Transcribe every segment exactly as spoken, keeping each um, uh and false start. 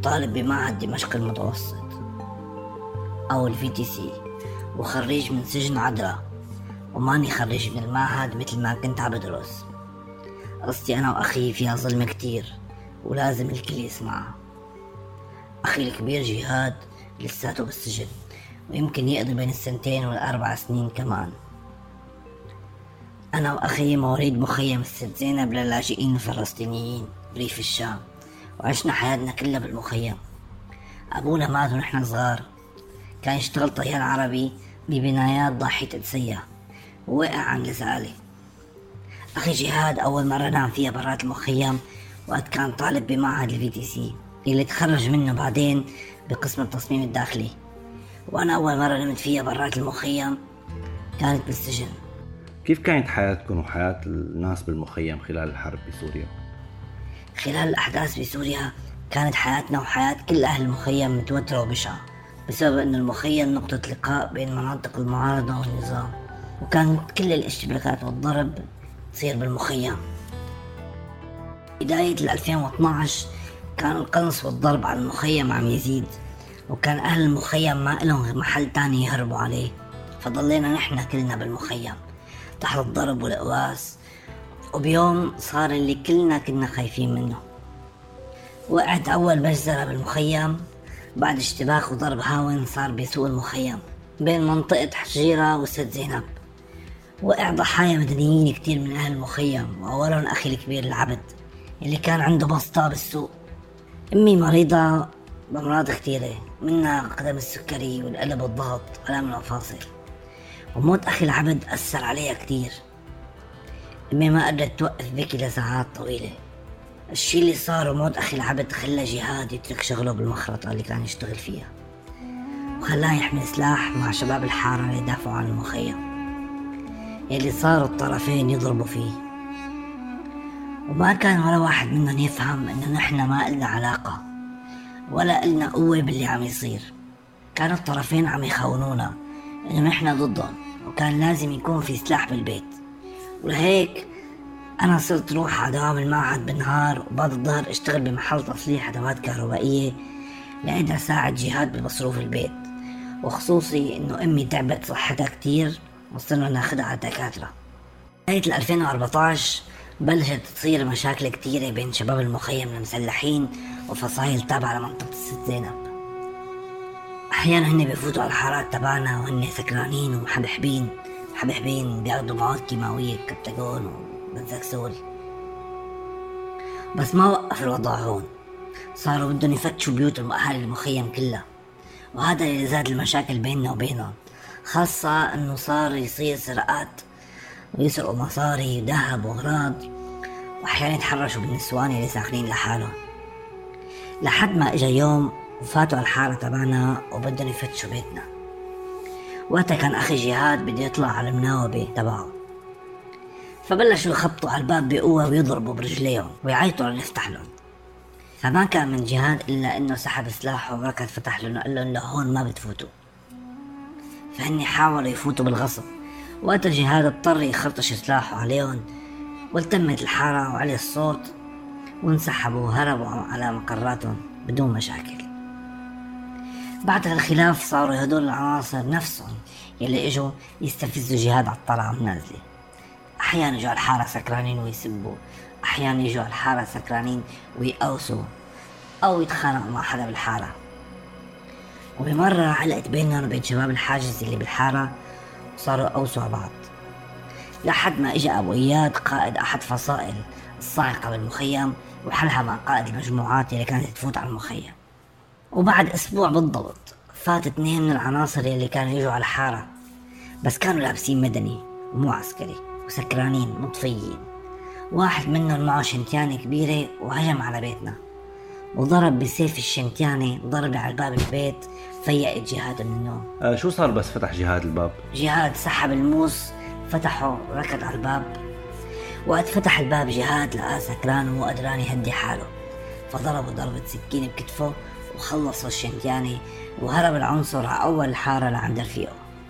طالب بمعهد دمشق المتوسط أو الفي تي سي، وخريج من سجن عدرا، وماني خريج من المعهد مثل ما كنت عبدرس. قصتي أنا وأخي فيها ظلم كتير ولازم الكل يسمعها. أخي الكبير جهاد لساته بالسجن، ويمكن يقضي بين السنتين والأربع سنين كمان. أنا وأخي مواليد مخيم الست زينب للاجئين الفلسطينيين بريف الشام، وعشنا حياتنا كلها بالمخيم. أبونا مات ونحن صغار، كان يشتغل طيار عربي ببنايات ضاحية قدسية، ووقع عن لسعالي. أخي جهاد أول مرة نام فيها برات المخيم وقت كان طالب بمعهد الفي تي سي اللي تخرج منه بعدين بقسم التصميم الداخلي، وأنا أول مرة نمت فيها برات المخيم كانت بالسجن. كيف كانت حياتكم وحياة الناس بالمخيم خلال الحرب بسوريا؟ خلال الأحداث بسوريا كانت حياتنا وحياة كل أهل المخيم متوترة وبشعة، بسبب أن المخيم نقطة لقاء بين مناطق المعارضة والنظام، وكانت كل الاشتباكات والضرب تصير بالمخيم. بداية ألفين واثناشر كان القنص والضرب على المخيم عم يزيد، وكان أهل المخيم ما لهم محل تاني يهربوا عليه، فضلينا نحن كلنا بالمخيم تحت الضرب والقواس. وبيوم صار اللي كلنا كنا خايفين منه. وقعت أول مجزرة بالمخيم بعد اشتباك وضرب هاون صار بسوق المخيم بين منطقة حجيرة وست زينب. وقع ضحايا مدنيين كتير من أهل المخيم، وأولهم أخي الكبير العبد اللي كان عنده بسطة بالسوق. أمي مريضة بأمراض كتيرة، منها قدم السكري والقلب والضغط وألم المفاصل، وموت أخي العبد أثر عليها كتير. أمي ما قدرت توقف بكي لساعات طويلة. الشي اللي صار وموت أخي العبد خلى جهاد يترك شغله بالمخرطة اللي كان يشتغل فيها، وخلاه يحمل سلاح مع شباب الحارة اللي يدافعوا عن المخيم اللي صاروا الطرفين يضربوا فيه. وما كان ولا واحد منهم يفهم إنه نحن ما إلنا علاقة ولا إلنا قوة باللي عم يصير. كانوا الطرفين عم يخونونا إنه نحن ضدهم، وكان لازم يكون في سلاح بالبيت. ولهيك أنا صرت روح على دوام المعهد بالنهار، وبعد الظهر اشتغل بمحل تصليح أدوات كهربائية لأقدر أساعد جهاد بمصروف البيت، وخصوصي إنه أمي تعبت صحتها كتير وصرنا ناخدها على الدكاترة. بداية ألفين وأربعتاشر بلشت تصير مشاكل كتيرة بين شباب المخيم المسلحين وفصائل تابعة لمنطقة الست زينب. أحيانا هن بيفوتوا على الحارات تبعنا وهن سكرانين ومحبحبين محبحبين بياخدوا مواد كيماوية كبتاجون وبنزكسول. بس ما وقف الوضع هون، صاروا بدهم يفتشوا بيوت أهالي المخيم كلها، وهذا اللي زاد المشاكل بيننا وبينهم، خاصة انه صار يصير سرقات ويسرقوا مصاري وذهب واغراض، واحيانا يتحرشوا بالنسوان اللي ساكنين لحالهم. لحد ما اجا يوم وفاتوا على الحارة تبعنا وبدهم يفتشوا بيتنا. وقتها كان اخي جهاد بده يطلع على المناوبة تبعه، فبلشوا يخبطوا على الباب بقوة ويضربوا برجليهم ويعيطوا لنفتح لهم. فما كان من جهاد الا انه سحب سلاحه وركض فتح لهم وقال لهم لهون ما بتفوتوا. فهني حاولوا يفوتوا بالغصب، وقت جهاد اضطر يخرطش سلاحه عليهم، والتمت الحارة وعلي الصوت وانسحبوا وهربوا على مقراتهم بدون مشاكل. بعد هالخلاف صاروا هدول العناصر نفسهم يلي اجوا يستفزوا جهاد على الطلعة والنازلة. احيانا يجوا على الحارة سكرانين ويسبوا، احيانا يجوا على الحارة سكرانين ويقوسوا او يتخانقوا مع حدا بالحارة. وبمرة علقت بينهم وبين شباب الحاجز اللي بالحارة وصاروا أوسوا على بعض، لحد ما إجا أبو إياد قائد أحد فصائل الصاعقة بالمخيم وحلها مع قائد المجموعات اللي كانت تفوت على المخيم. وبعد أسبوع بالضبط فات اثنين من العناصر اللي كانوا يجوا على الحارة، بس كانوا لابسين مدني ومو عسكري وسكرانين مطفيين. واحد منهم معه شنتيانة كبيرة وهجم على بيتنا وضرب بسيف الشنتيانة ضرب على الباب البيت، فيقت جهاد من النوم. آه شو صار بس فتح جهاد الباب؟ جهاد سحب الموس فتحه وركض على الباب. وقت فتح الباب جهاد لقاه سكران ومو قدران يهدي حاله، فضربه ضربة سكين بكتفه وخلصوا الشنتيانة وهرب العنصر على أول الحارة لعند رفيقه.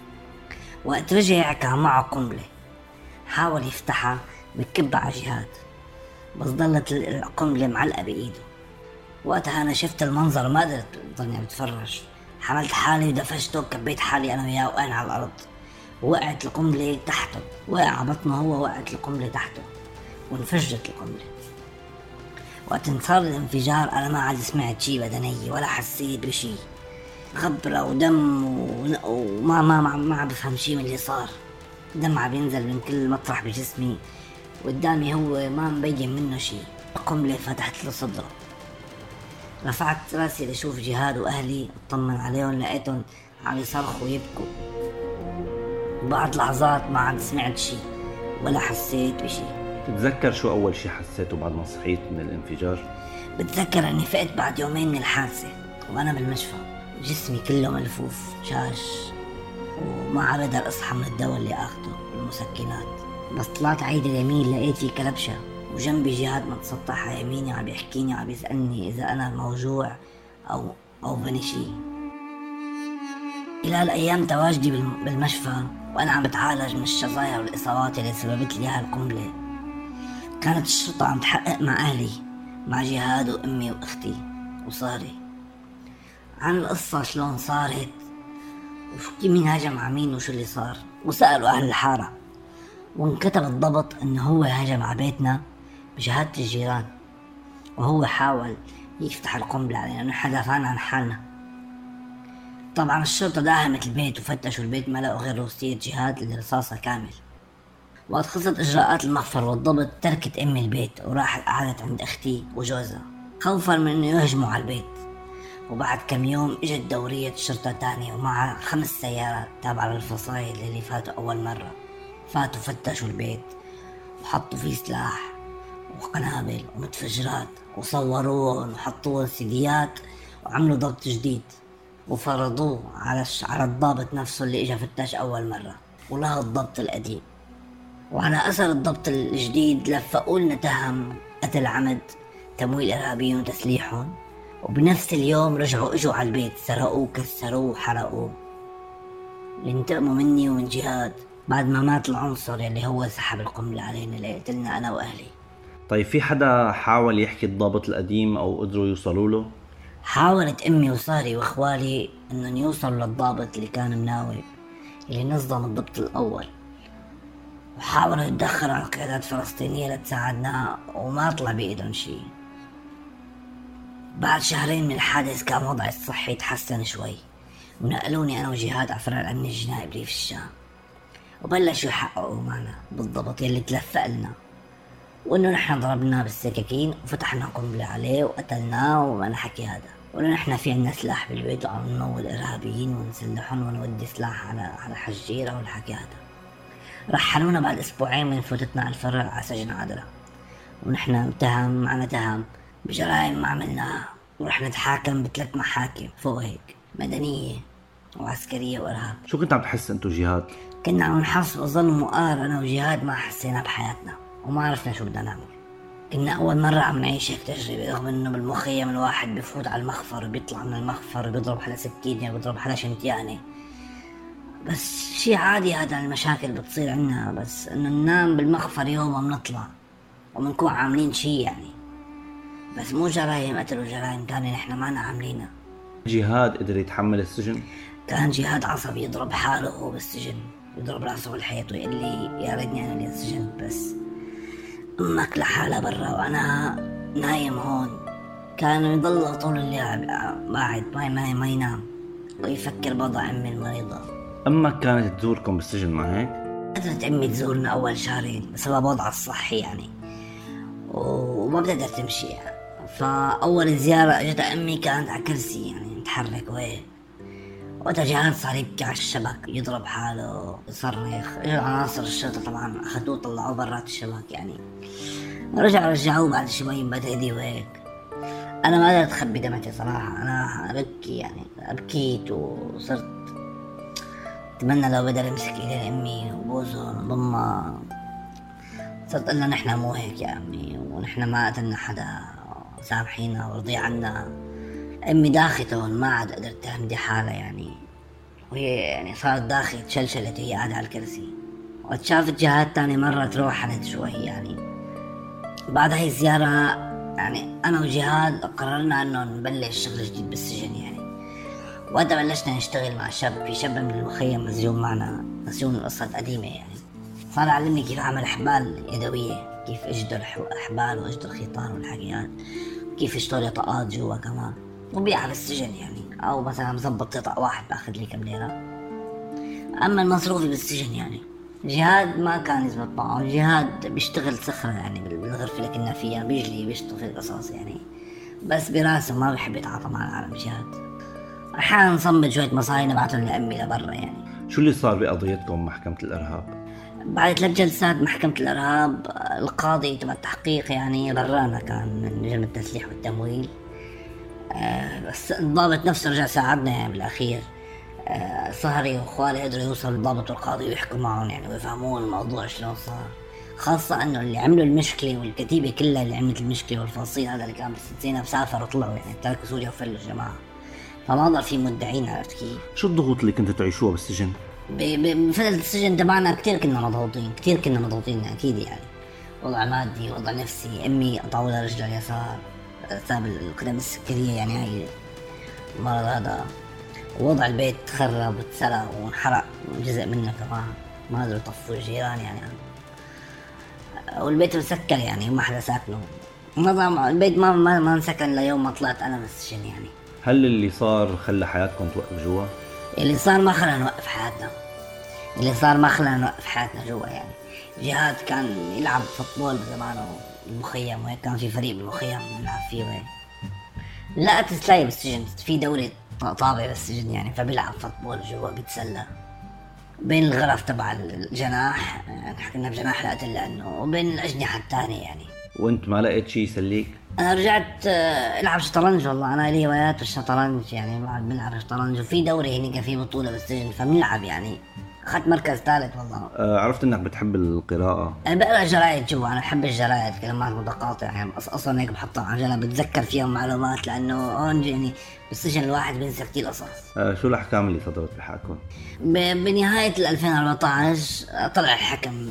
وقت رجع كان معه قنبلة، حاول يفتحها بكبها على جهاد، بس ضلت القنبلة معلقة بإيده. وقتها أنا شفت المنظر ما قدرت ضلني عم بتفرج، حملت حالي ودفشته وكبيت حالي أنا وياه وقعنا على الأرض، وقعت القنبلة تحته، وقع على بطنه هو، وقعت القنبلة تحته وانفجرت القنبلة. وقت صار الانفجار أنا ما عاد سمعت شي بدني ولا حسيت بشي، غبرة ودم وما ما ما, ما عم بفهم شي من اللي صار. دم عم ينزل من كل مطرح بجسمي، قدامي هو ما مبين منه شي. القنبلة فتحت له صدره. رفعت راسي لشوف جهاد وأهلي، اطمن عليهم، لقيتهم عم يصرخوا ويبكوا. بعد لحظات ما عاد سمعت شي ولا حسيت بشي. تتذكر شو أول شي حسيته بعد ما صحيت من الانفجار؟ بتذكر أني فقت بعد يومين من الحادثة وأنا بالمشفى، جسمي كله ملفوف شاش وما عاد أقدر أصحى من الدواء اللي أخده والمسكنات. بس طلعت عيد اليمين لقيت في كلبشة وجنبي جهاد متسطح على يميني عم يحكيني وعم يسألني إذا أنا موجوع أو أو بني شي. خلال أيام تواجدي بالمشفى وأنا عم بتعالج من الشظايا والإصابات اللي سببت لي هاي القنبلة، كانت الشرطة عم تحقق مع أهلي، مع جهاد وأمي وأختي وصاري، عن القصة شلون صارت وشو مين هجم على مين وشو اللي صار. وسألوا أهل الحارة وانكتب الضبط أنه هو هجم على بيتنا بشهادة الجيران، وهو حاول يفتح القنبلة علينا لأنه حدافعنا عن حالنا. طبعا الشرطة داهمت البيت وفتشوا البيت ما لقوا غير روسية جهاد اللي رصاصة كامل. وقت خلصت إجراءات المخفر والضبط تركت أمي البيت وراحت قعدت عند أختي وجوزها خوفا من أنه يهجموا على البيت. وبعد كم يوم إجت دورية شرطة تانية ومعها خمس سيارات تابعة للفصائل اللي فاتوا أول مرة. فاتوا فتشوا البيت وحطوا فيه سلاح وقنابل ومتفجرات وصوروهم وحطوه سيديات وعملوا ضبط جديد وفرضوه على على الضابط نفسه اللي اجى فتش اول مره ولغى الضبط القديم. وعلى اثر الضبط الجديد لفقوا لنا تهم قتل عمد، تمويل ارهابيين وتسليحهم. وبنفس اليوم رجعوا اجوا على البيت سرقوه وكسروه وحرقوه لينتقموا مني ومن جهاد بعد ما مات العنصر اللي هو سحب القنبلة علينا اللي قتلنا انا واهلي. طيب في حدا حاول يحكي الضابط القديم او قدروا يوصلوا له؟ حاولت امي وصاري واخوالي انهم يوصلوا للضابط اللي كان مناوب اللي نظم الضبط الاول، وحاولوا يتدخلوا على قيادات فلسطينية لتساعدنا وما طلع بايدهم شيء. بعد شهرين من الحادث كان وضعي الصحي تحسن شوي ونقلوني انا وجهاد على فرع الامن الجنائي بريف الشام، وبلشوا يحققوا معنا بالضبط يلي تلفق لنا وانه نحن ضربناه بالسكاكين وفتحنا قنبلة عليه وقتلناه وما نحكي هذا، وانه نحن في عنا سلاح بالبيت وعم نمول ارهابيين ونسلحهم ونودي سلاح على على حجيرة والحكي هذا. رحلونا بعد اسبوعين من فوتتنا على الفرع على سجن عدلة، ونحن متهم معنا تهم بجرائم ما عملناها، ورح نتحاكم بثلاث محاكم فوق هيك، مدنية وعسكرية وارهاب. شو كنت عم تحس انتو جهاد؟ كنا عم نحس بظن مقار انا وجهاد ما حسينا بحياتنا وما عرفنا شو بدنا نعمل. كنا أول مرة عم نعيش هيك تجربة، رغم إنه بالمخيم الواحد بيفوت على المخفر وبيطلع من المخفر وبيضرب حدا سكينة وبيضرب حدا شنتيانة، بس شي عادي هذا المشاكل بتصير عنا، بس إنه ننام بالمخفر يوم وبنطلع وبنكون عاملين شي يعني، بس مو جرايم قتل وجرايم تانية نحن معنا عاملينها. جهاد قدر يتحمل السجن؟ كان جهاد عصبي، يضرب حاله وهو بالسجن، يضرب راسه بالحيط ويقول لي يا ريتني أنا اللي السجن، بس أمك لحالها برا وأنا نايم هون. كان يضل طول الليل قاعد ما ما ما ينام ويفكر بوضع أمي المريضة. أمك كانت تزوركم بالسجن ما هيك؟ قدرت أمي تزورنا أول شهرين بسبب وضعها الصحي يعني، وما بتقدر تمشي يعني. فأول زيارة أجت أمي كانت على كرسي يعني تحرك وهيك، وقتها جهاد صار يبكي على الشبك يضرب حاله يصرخ. اجوا عناصر الشرطة طبعا أخذوه طلعوه برات الشبك يعني، رجعوا رجعوه بعد شوي بدأ وهيك. أنا ما قدرت أخبي دمعتي صراحة، أنا أبكي يعني أبكيت وصرت أتمنى لو بدل أمسك إيدين أمي وبوزهم وضمها. صرت قلنا نحن مو هيك يا أمي ونحن ما قتلنا حدا، سامحينا وارضي عنا. أمي داخت هون ما عاد قدرت تهمدي حالها يعني، وهي يعني صارت داخل تشلشلت وهي قاعدة على الكرسي. وقت شافت جهاد تاني مرة تروحنت شوي يعني. بعد هاي الزيارة يعني أنا وجهاد قررنا إنه نبلش شغل جديد بالسجن يعني. وقتها بلشنا نشتغل مع شاب، في شاب من المخيم مسجون معنا، مسجون القصة قديمة يعني. صار يعلمني كيف أعمل أحبال يدوية، كيف أجدر أحبال وأجدر خيطان والحاجات، كيف اشتري طاقات جوا كمان وبيعها بالسجن يعني. أو مثلا مزبط طاق واحد باخذ لي كم ليرة. أما المصروفي بالسجن يعني جهاد ما كان يزبط معه. جهاد بيشتغل صخرة يعني بالغرفة اللي كنا فيها، بيجلي بيشتغل في القصص يعني، بس براسه ما بيحب يتعاطى مع العالم. جهاد أحيانا نصمد شوية مصاري نبعتهم لأمي لبرا يعني. شو اللي صار بقضيتكم محكمة الإرهاب؟ بعد ثلاث جلسات محكمة الإرهاب القاضي تبع التحقيق يعني برانا كان من جرم التسليح والتمويل. آه بس الضابط نفسه رجع ساعدنا يعني بالأخير. آه صهري وإخوالي قدروا يوصلوا للضابط والقاضي ويحكوا معهم يعني ويفهمون الموضوع شلون صار. خاصة إنه اللي عملوا المشكلة والكتيبة كلها اللي عملت المشكلة والفصيل هذا اللي كان بالستينات سافروا وطلعوا يعني، تركوا سوريا وفلوا الجماعة، فما ضل في مدعين. عرفت كيف؟ شو الضغوط اللي كنتوا تعيشوها بالسجن؟ بفترة السجن تبعنا كتير كنا مضغوطين، كتير كنا مضغوطين أكيد يعني. وضع مادي، وضع نفسي. أمي قطعوا لها رجلها اليسار بسبب القدم السكرية يعني، هاي المرض هذا. ووضع البيت تخرب وتسرق وانحرق جزء منه كمان، ما قدروا يطفوا الجيران يعني. والبيت مسكر يعني وما حدا ساكنه. نظام البيت ما ما, ما انسكن ليوم ما طلعت أنا من السجن يعني. هل اللي صار خلى حياتكم توقف جوا؟ اللي صار ما خلنا نوقف حياتنا، اللي صار ما خلنا نوقف حياتنا جوا يعني. جهاد كان يلعب فوتبول بزمانه بالمخيم، وهيك كان في فريق بالمخيم نلعب فيه وهيك. لا تلاقي بالسجن في دوري طابع بالسجن يعني، فبيلعب فوتبول جوا بيتسلى بين الغرف تبع الجناح يعني، حكينا بجناح القتل لأنه، وبين الأجنحة الثانية يعني. وانت ما لقيت شيء يسليك؟ انا رجعت العب شطرنج. والله انا لي هوايات بالشطرنج يعني، بعد بنلعب شطرنج، وفي دوري هنيك في بطوله بالسجن فبنلعب يعني. اخذت مركز ثالث والله. آه عرفت انك بتحب القراءه. انا بقرا جرايد جوا، انا بحب الجرايد، كلمات متقاطعه يعني، اصلا هيك بحطها على جنب بتذكر فيهم معلومات، لانه هون يعني بالسجن الواحد بينسى كثير قصص. آه شو الاحكام اللي صدرت بحقكم؟ بنهايه ألفين وأربعطعش طلع الحكم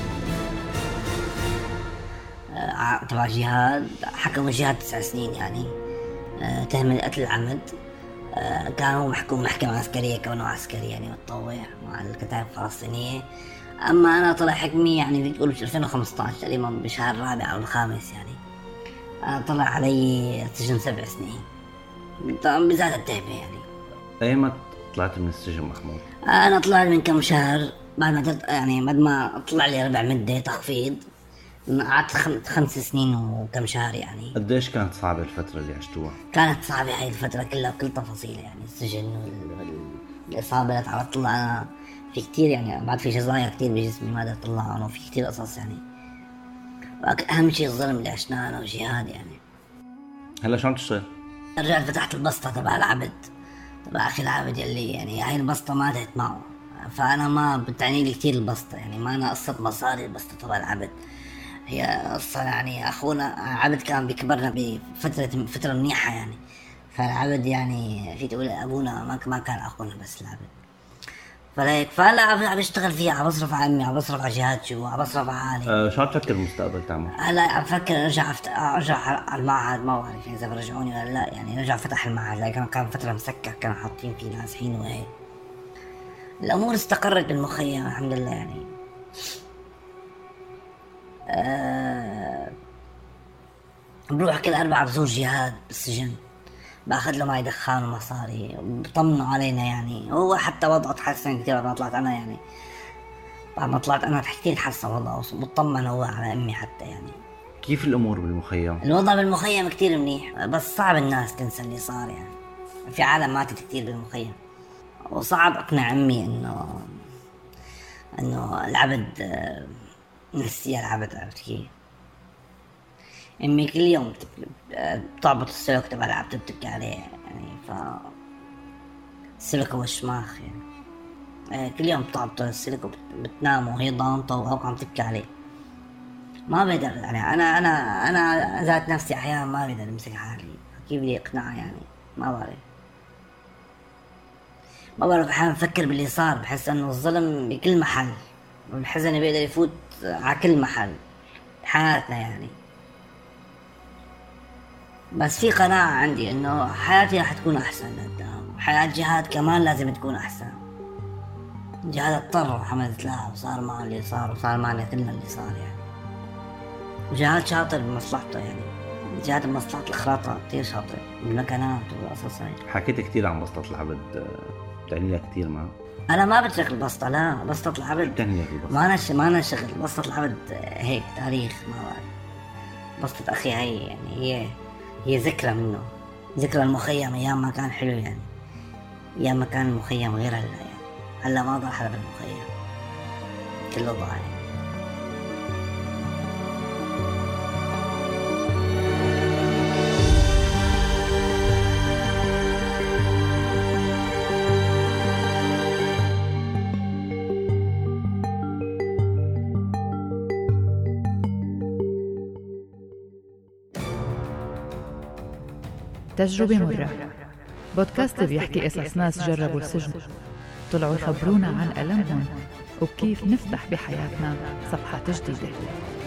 تبع جهاد، حكموا جهاد تسع سنين يعني، تهمة قتل العمد. كان هو محكوم محكمة عسكرية كونه عسكري يعني متطوع مع الكتائب الفلسطينية. أما أنا طلع حكمي يعني بتقول في ألفين وخمسطعش تقريبا بشهر الرابع أو الخامس يعني. أنا طلع علي سجن سبع سنين طبعا بذات التهمة يعني. أيما طلعت من السجن محمود؟ أنا طلعت من كم شهر بعد ما يعني بعد ما طلع لي ربع مدة تخفيض. قعدت خمس سنين وكم شهر يعني. قديش كانت صعبة الفترة اللي عشتوها؟ كانت صعبة هاي الفترة كلها بكل تفاصيلها يعني، السجن والإصابة اللي تعرضت لها أنا في كتير يعني، بعد في جزايا كتير بجسمي ما قدرت أطلعها، وفي كتير قصص يعني. أهم شيء الظلم اللي عشناه أنا وجهاد يعني. هلا شو عم تشتغل؟ رجعت فتحت البسطة تبع العبد، تبع أخي العبد يلي يعني هاي البسطة ماتت معه، فأنا ما بتعني لي كتير البسطة يعني، ما أنا قصة مصاري البسطة تبع العبد، هي قصة يعني أخونا عبد كان بيكبرنا بفترة فترة منيحة يعني، فالعبد يعني في تقول أبونا ما ما كان أخونا بس العبد. فليك فهلا عم بشتغل فيها، عم بصرف على أمي، عم بصرف على جهاد شو، عم بصرف على حالي. أه شو عم تفكر بالمستقبل تعمل؟ هلا عم بفكر أرجع أفت... أرجع على المعهد، ما بعرف إذا برجعوني ولا لا يعني. رجع فتح المعهد لكن كان فترة مسكر، كانوا حاطين فيه نازحين وهيك. الأمور استقرت بالمخيم الحمد لله يعني. أه... بروح كل أربعة بزور جهاد بالسجن، باخذ له معي دخان ومصاري، بطمنوا علينا يعني. هو حتى وضعه تحسن كثير بعد ما طلعت أنا يعني، بعد ما طلعت أنا كثير تحسن وضعه، مطمن هو على أمي حتى يعني. كيف الأمور بالمخيم؟ الوضع بالمخيم كثير منيح، بس صعب الناس تنسى اللي صار يعني. في عالم ماتت كثير بالمخيم، وصعب أقنع أمي إنه إنه العبد نسي العبد. عرفت كيف؟ أمي كل يوم بتعبط السلك تبع العبد بتبكي عليه يعني، ف السلك هو الشماخ يعني، كل يوم بتعبط السلك وبتنام وهي ضامطة وهوك عم تبكي عليه. ما بقدر يعني، أنا أنا أنا ذات نفسي أحيانا ما بقدر أمسك حالي، كيف بدي أقنعها يعني؟ ما بعرف ما بعرف أحيانا بفكر باللي صار، بحس إنه الظلم بكل محل، والحزن بيقدر يفوت على كل محل حياتنا يعني. بس في قناعة عندي إنه حياتي راح تكون أحسن قدام. حياة جهاد كمان لازم تكون أحسن. جهاد اضطر وحملت لها وصار معه اللي صار وصار معنا كلنا اللي صار يعني. وجهاد شاطر بمصلحته يعني. جهاد بمصلحة الخراطة كتير شاطر بالمكانات والقصص هاي. حكيت كتير عن بسطة العبد، بتعني لها كتير معه؟ أنا ما بشتغل بسطة، لا بسطة العبد بتعني لك البسطة؟ ما أنا ش... ما أنا شغل بسطة العبد هيك تاريخ، ما بعرف. بسطة أخي هاي يعني هي هي ذكرى منه، ذكرى المخيم أيام ما كان حلو يعني، أيام ما كان المخيم غير هلا يعني. هلا ما ضل حدا بالمخيم، كله ضاع يعني. تجربة مرة، بودكاست بيحكي قصص ناس جربوا السجن، طلعوا يخبرونا عن ألمهم وكيف نفتح بحياتنا صفحة جديدة.